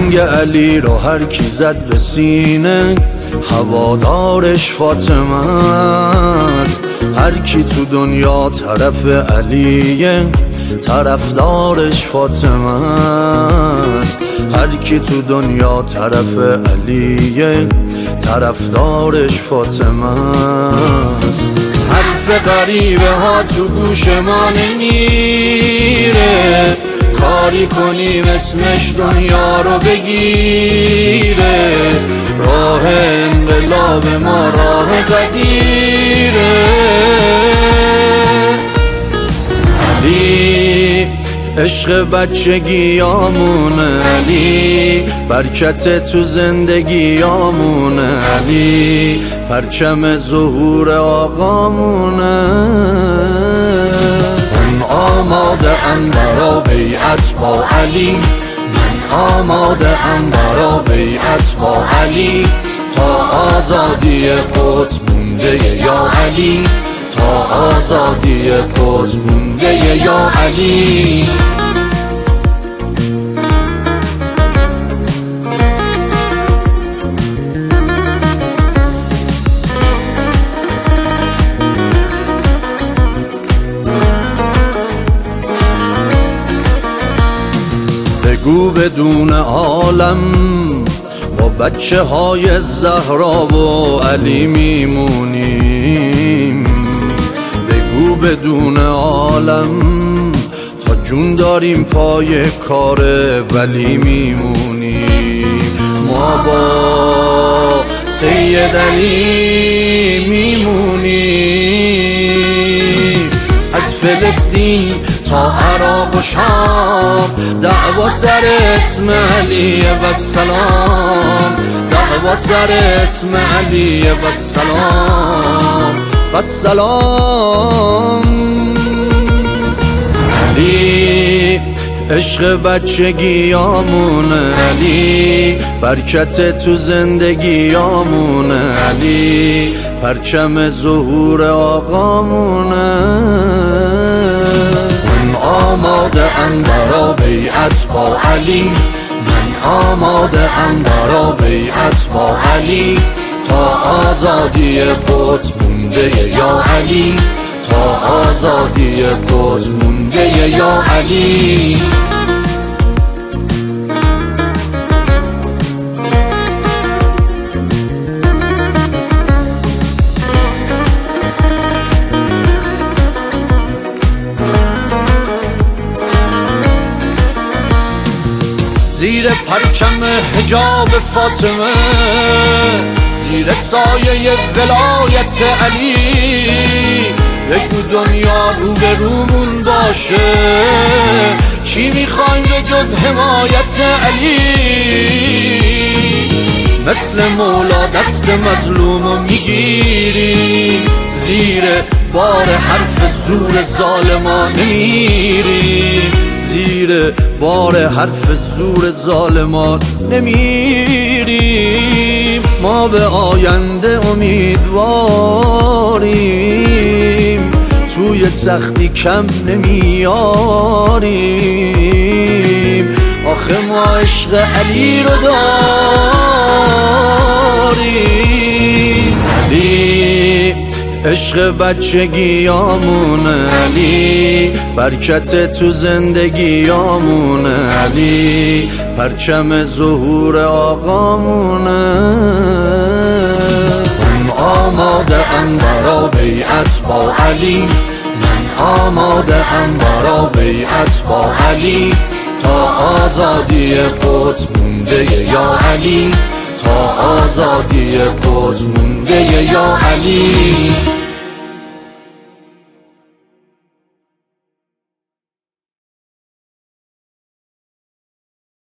جنگ علی رو هر کی زد به سینه هوادارش فاطمه است. هر کی تو دنیا طرف علیه طرفدارش فاطمه است. هر کی تو دنیا طرف علیه طرفدارش فاطمه است. حرف غریبه ها تو گوش ما نمیره، کاری کنیم اسمش دنیا رو بگیره. راه انقلاب ما راه قدیره. علی عشق بچگیامونه، علی برکت تو زندگیامونه، علی پرچم ظهور آقامونه. من آماده ام برا بیعت با علی، من آماده ام برا بیعت با علی. تا آزادی قدس مونده یا علی، تا آزادی قدس مونده یا علی. بگو بدون عالم با بچه های زهرا و علی میمونیم. بگو بدون عالم تا جون داریم پای کار ولی میمونیم. ما با سید علی میمونیم. از فلسطین تا عراق و شام دعوا سر اسم علی و سلام، دعوا سر اسم علی و سلام و سلام. علی عشق بچگیامونه، علی برکت تو زندگیامونه، علی پرچم ظهور آقامونه. من آماده ام برا بیعت با علی، من آماده ام برا بیعت با علی. تا آزادی قدس مونده یا علی، تا آزادی قدس مونده یا علی. زیر پرچم حجاب فاطمه، زیر سایه ولایت علی، بگو دنیا رو به رومون باشه، چی میخوایم به جز حمایت علی؟ مثل مولا دست مظلومو میگیری، زیر بار حرف زور ظالمان نمیری، زیر بار حرف زور ظالمان نمیریم. ما به آینده امیدواریم، توی سختی کم نمیاریم. آخه ما عشق علی رو داریم. علی عشق بچگیامونه، علی برکت تو زندگیامونه، علی پرچم ظهور آقامونه. من آماده ام برا بیعت با علی، من آماده ام برا بیعت با علی. تا آزادی قدس مونده یا علی، تا آزادی قدس مونده یا علی.